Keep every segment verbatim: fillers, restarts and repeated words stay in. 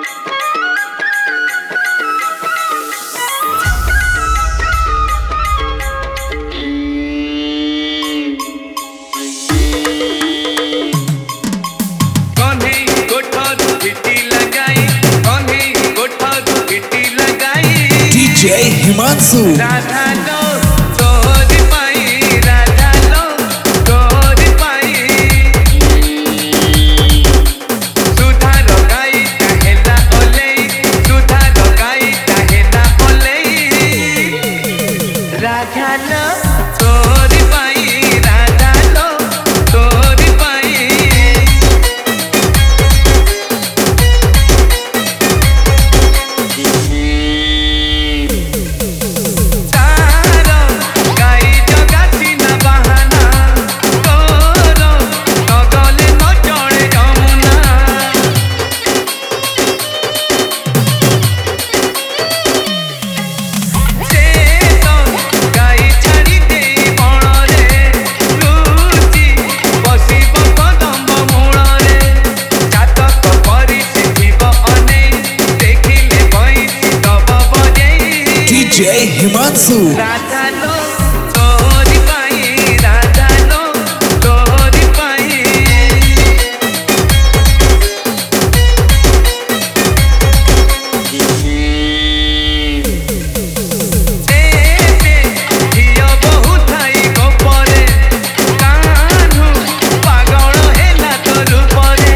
जय हिमांशु राधा लो तोरी पाई राधा लो तोरी पाई सुधा लगाई काहेला ओले सुधा लगाई काहेला ओले राधा लो तोरी पाई राधा लो तोरी पाई जय हिमांशु राधा लो तोरी पाई राधा लो तोरी पाई एते धिया बहु थाई गोपरे कान्हू पागल हेला तोर परे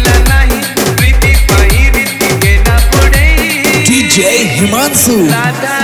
जय हिमांशु राधा